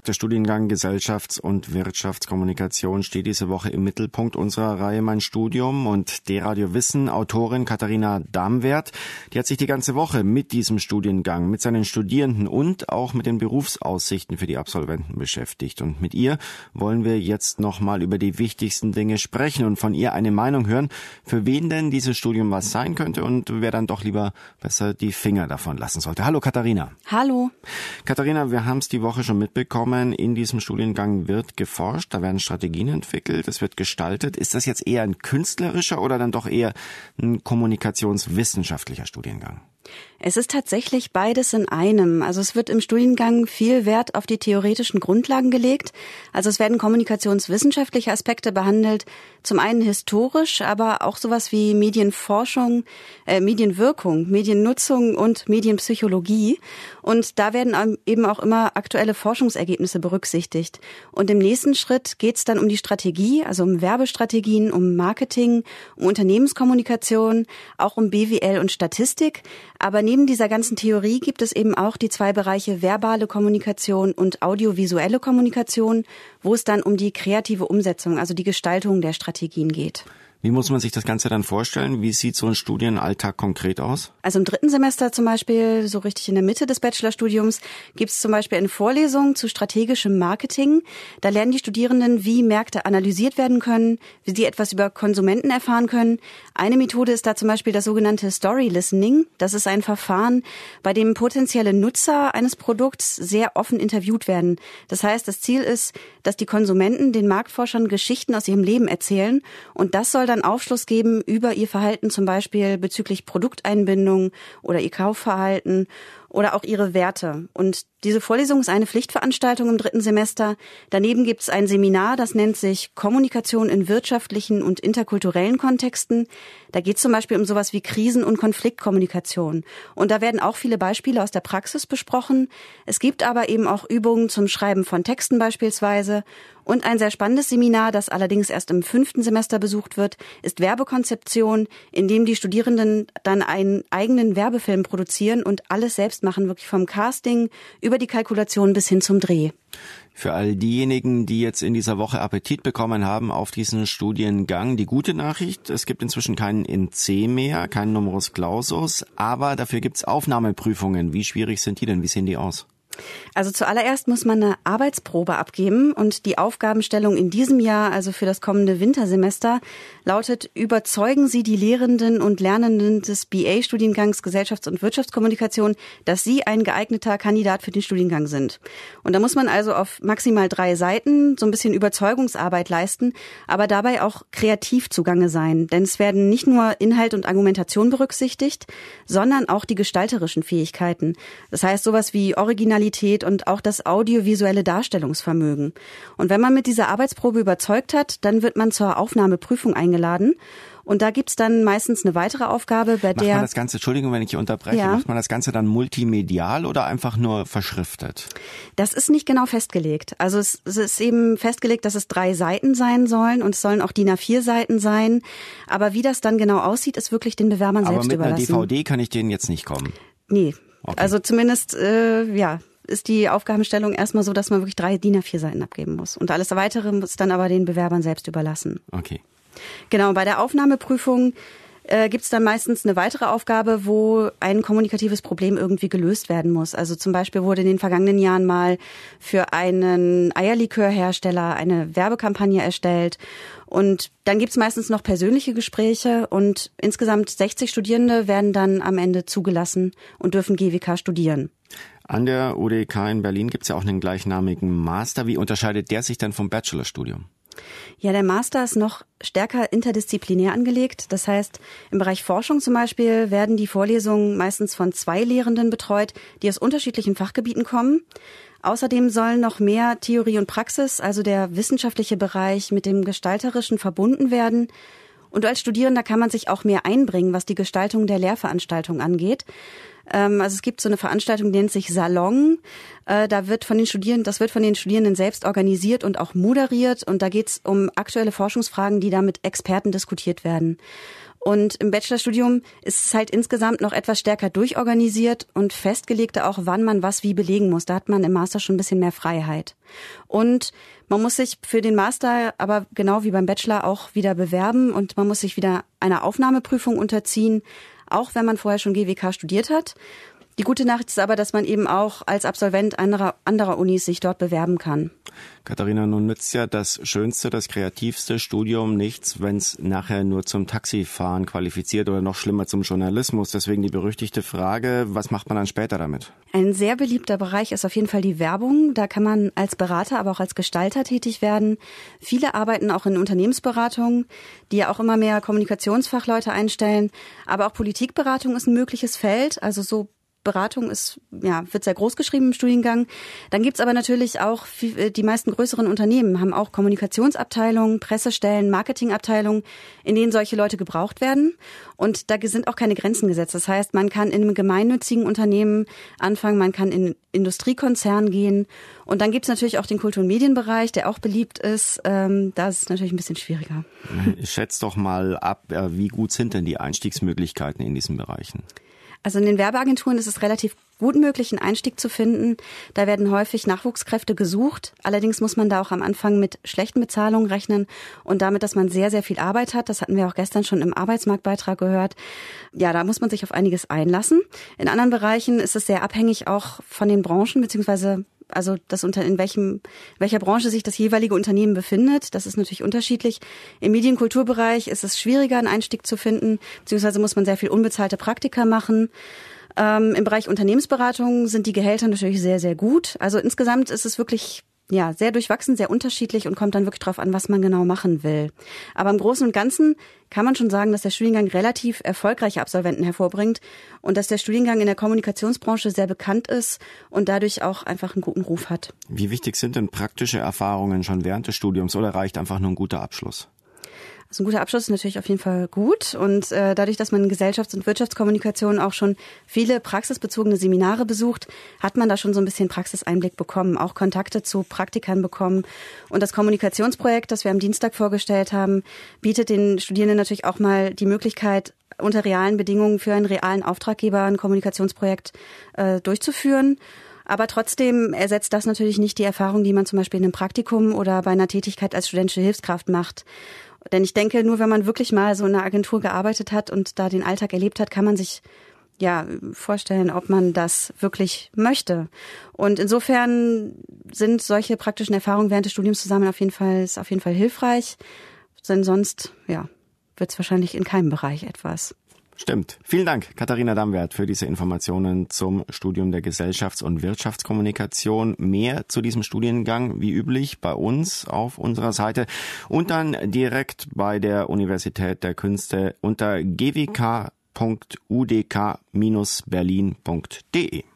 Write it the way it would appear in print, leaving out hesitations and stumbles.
Der Studiengang Gesellschafts- und Wirtschaftskommunikation steht diese Woche im Mittelpunkt unserer Reihe Mein Studium. Und D-Radio Wissen Autorin Katharina Damwert, die hat sich die ganze Woche mit diesem Studiengang, mit seinen Studierenden und auch mit den Berufsaussichten für die Absolventen beschäftigt. Und mit ihr wollen wir jetzt nochmal über die wichtigsten Dinge sprechen und von ihr eine Meinung hören, für wen denn dieses Studium was sein könnte und wer dann doch lieber besser die Finger davon lassen sollte. Hallo Katharina. Hallo. Katharina, wir haben es die Woche schon mitbekommen. In diesem Studiengang wird geforscht, da werden Strategien entwickelt, es wird gestaltet. Ist das jetzt eher ein künstlerischer oder dann doch eher ein kommunikationswissenschaftlicher Studiengang? Es ist tatsächlich beides in einem. Also es wird im Studiengang viel Wert auf die theoretischen Grundlagen gelegt. Also es werden kommunikationswissenschaftliche Aspekte behandelt, zum einen historisch, aber auch sowas wie Medienforschung, Medienwirkung, Mediennutzung und Medienpsychologie. Und da werden eben auch immer aktuelle Forschungsergebnisse berücksichtigt. Und im nächsten Schritt geht es dann um die Strategie, also um Werbestrategien, um Marketing, um Unternehmenskommunikation, auch um BWL und Statistik. Aber neben dieser ganzen Theorie gibt es eben auch die zwei Bereiche verbale Kommunikation und audiovisuelle Kommunikation, wo es dann um die kreative Umsetzung, also die Gestaltung der Strategien geht. Wie muss man sich das Ganze dann vorstellen? Wie sieht so ein Studienalltag konkret aus? Also im 3. Semester zum Beispiel, so richtig in der Mitte des Bachelorstudiums, gibt es zum Beispiel eine Vorlesung zu strategischem Marketing. Da lernen die Studierenden, wie Märkte analysiert werden können, wie sie etwas über Konsumenten erfahren können. Eine Methode ist da zum Beispiel das sogenannte Story Listening. Das ist ein Verfahren, bei dem potenzielle Nutzer eines Produkts sehr offen interviewt werden. Das heißt, das Ziel ist, dass die Konsumenten den Marktforschern Geschichten aus ihrem Leben erzählen und das soll dann Aufschluss geben über ihr Verhalten, zum Beispiel bezüglich Produkteinbindung oder ihr Kaufverhalten oder auch ihre Werte. Und diese Vorlesung ist eine Pflichtveranstaltung im 3. Semester. Daneben gibt es ein Seminar, das nennt sich Kommunikation in wirtschaftlichen und interkulturellen Kontexten. Da geht es zum Beispiel um sowas wie Krisen- und Konfliktkommunikation. Und da werden auch viele Beispiele aus der Praxis besprochen. Es gibt aber eben auch Übungen zum Schreiben von Texten beispielsweise. Und ein sehr spannendes Seminar, das allerdings erst im 5. Semester besucht wird, ist Werbekonzeption, in dem die Studierenden dann einen eigenen Werbefilm produzieren und alles selbst machen, wirklich vom Casting über die Kalkulation bis hin zum Dreh. Für all diejenigen, die jetzt in dieser Woche Appetit bekommen haben auf diesen Studiengang, die gute Nachricht, es gibt inzwischen keinen NC mehr, keinen Numerus Clausus, aber dafür gibt's Aufnahmeprüfungen. Wie schwierig sind die denn? Wie sehen die aus? Also zuallererst muss man eine Arbeitsprobe abgeben und die Aufgabenstellung in diesem Jahr, also für das kommende Wintersemester, lautet: Überzeugen Sie die Lehrenden und Lernenden des BA-Studiengangs Gesellschafts- und Wirtschaftskommunikation, dass Sie ein geeigneter Kandidat für den Studiengang sind. Und da muss man also auf maximal 3 Seiten so ein bisschen Überzeugungsarbeit leisten, aber dabei auch kreativ zugange sein. Denn es werden nicht nur Inhalt und Argumentation berücksichtigt, sondern auch die gestalterischen Fähigkeiten. Das heißt sowas wie Originalität und auch das audiovisuelle Darstellungsvermögen. Und wenn man mit dieser Arbeitsprobe überzeugt hat, dann wird man zur Aufnahmeprüfung eingeladen. Und da gibt's dann meistens eine weitere Aufgabe, bei der... Macht man das Ganze, Entschuldigung, wenn ich unterbreche, ja. Macht man das Ganze dann multimedial oder einfach nur verschriftet? Das ist nicht genau festgelegt. Also es ist eben festgelegt, dass es 3 Seiten sein sollen und es sollen auch DIN A4 Seiten sein. Aber wie das dann genau aussieht, ist wirklich den Bewerbern selbst überlassen. Aber mit einer DVD kann ich denen jetzt nicht kommen? Nee, okay. Also zumindest, ist die Aufgabenstellung erstmal so, dass man wirklich 3 DIN A4 Seiten abgeben muss. Und alles Weitere muss dann aber den Bewerbern selbst überlassen. Okay. Genau, bei der Aufnahmeprüfung gibt's dann meistens eine weitere Aufgabe, wo ein kommunikatives Problem irgendwie gelöst werden muss. Also zum Beispiel wurde in den vergangenen Jahren mal für einen Eierlikörhersteller eine Werbekampagne erstellt. Und dann gibt's meistens noch persönliche Gespräche und insgesamt 60 Studierende werden dann am Ende zugelassen und dürfen GWK studieren. An der UDK in Berlin gibt's ja auch einen gleichnamigen Master. Wie unterscheidet der sich denn vom Bachelorstudium? Ja, der Master ist noch stärker interdisziplinär angelegt. Das heißt, im Bereich Forschung zum Beispiel werden die Vorlesungen meistens von 2 Lehrenden betreut, die aus unterschiedlichen Fachgebieten kommen. Außerdem sollen noch mehr Theorie und Praxis, also der wissenschaftliche Bereich, mit dem Gestalterischen verbunden werden. Und als Studierender kann man sich auch mehr einbringen, was die Gestaltung der Lehrveranstaltung angeht. Also es gibt so eine Veranstaltung, die nennt sich Salon. Das wird von den Studierenden selbst organisiert und auch moderiert. Und da geht es um aktuelle Forschungsfragen, die da mit Experten diskutiert werden. Und im Bachelorstudium ist es halt insgesamt noch etwas stärker durchorganisiert und festgelegt auch, wann man was wie belegen muss. Da hat man im Master schon ein bisschen mehr Freiheit. Und man muss sich für den Master aber genau wie beim Bachelor auch wieder bewerben und man muss sich wieder einer Aufnahmeprüfung unterziehen, auch wenn man vorher schon GWK studiert hat. Die gute Nachricht ist aber, dass man eben auch als Absolvent anderer Unis sich dort bewerben kann. Katharina, nun nützt ja das schönste, das kreativste Studium nichts, wenn es nachher nur zum Taxifahren qualifiziert oder noch schlimmer zum Journalismus. Deswegen die berüchtigte Frage, was macht man dann später damit? Ein sehr beliebter Bereich ist auf jeden Fall die Werbung. Da kann man als Berater, aber auch als Gestalter tätig werden. Viele arbeiten auch in Unternehmensberatungen, die ja auch immer mehr Kommunikationsfachleute einstellen. Aber auch Politikberatung ist ein mögliches Feld. Also so Beratung wird sehr groß geschrieben im Studiengang. Dann gibt's aber natürlich auch die meisten größeren Unternehmen haben auch Kommunikationsabteilungen, Pressestellen, Marketingabteilungen, in denen solche Leute gebraucht werden. Und da sind auch keine Grenzen gesetzt. Das heißt, man kann in einem gemeinnützigen Unternehmen anfangen, man kann in Industriekonzern gehen. Und dann gibt's natürlich auch den Kultur- und Medienbereich, der auch beliebt ist. Da ist es natürlich ein bisschen schwieriger. Schätzt doch mal ab, wie gut sind denn die Einstiegsmöglichkeiten in diesen Bereichen? Also in den Werbeagenturen ist es relativ gut möglich, einen Einstieg zu finden. Da werden häufig Nachwuchskräfte gesucht. Allerdings muss man da auch am Anfang mit schlechten Bezahlungen rechnen und damit, dass man sehr, sehr viel Arbeit hat. Das hatten wir auch gestern schon im Arbeitsmarktbeitrag gehört. Ja, da muss man sich auf einiges einlassen. In anderen Bereichen ist es sehr abhängig auch von den Branchen, beziehungsweise also in welcher Branche sich das jeweilige Unternehmen befindet. Das ist natürlich unterschiedlich. Im Medien-Kulturbereich ist es schwieriger, einen Einstieg zu finden, beziehungsweise muss man sehr viel unbezahlte Praktika machen. Im Bereich Unternehmensberatung sind die Gehälter natürlich sehr, sehr gut. Also insgesamt ist es wirklich sehr durchwachsen, sehr unterschiedlich und kommt dann wirklich drauf an, was man genau machen will. Aber im Großen und Ganzen kann man schon sagen, dass der Studiengang relativ erfolgreiche Absolventen hervorbringt und dass der Studiengang in der Kommunikationsbranche sehr bekannt ist und dadurch auch einfach einen guten Ruf hat. Wie wichtig sind denn praktische Erfahrungen schon während des Studiums oder reicht einfach nur ein guter Abschluss? Also ein guter Abschluss ist natürlich auf jeden Fall gut und dadurch, dass man in Gesellschafts- und Wirtschaftskommunikation auch schon viele praxisbezogene Seminare besucht, hat man da schon so ein bisschen Praxiseinblick bekommen, auch Kontakte zu Praktikern bekommen. Und das Kommunikationsprojekt, das wir am Dienstag vorgestellt haben, bietet den Studierenden natürlich auch mal die Möglichkeit, unter realen Bedingungen für einen realen Auftraggeber ein Kommunikationsprojekt durchzuführen. Aber trotzdem ersetzt das natürlich nicht die Erfahrung, die man zum Beispiel in einem Praktikum oder bei einer Tätigkeit als studentische Hilfskraft macht. Denn ich denke, nur wenn man wirklich mal so in einer Agentur gearbeitet hat und da den Alltag erlebt hat, kann man sich vorstellen, ob man das wirklich möchte. Und insofern sind solche praktischen Erfahrungen während des Studiums zusammen auf jeden Fall hilfreich. Denn sonst, wird es wahrscheinlich in keinem Bereich etwas. Stimmt. Vielen Dank, Katharina Damwert, für diese Informationen zum Studium der Gesellschafts- und Wirtschaftskommunikation. Mehr zu diesem Studiengang wie üblich bei uns auf unserer Seite und dann direkt bei der Universität der Künste unter gwk.udk-berlin.de.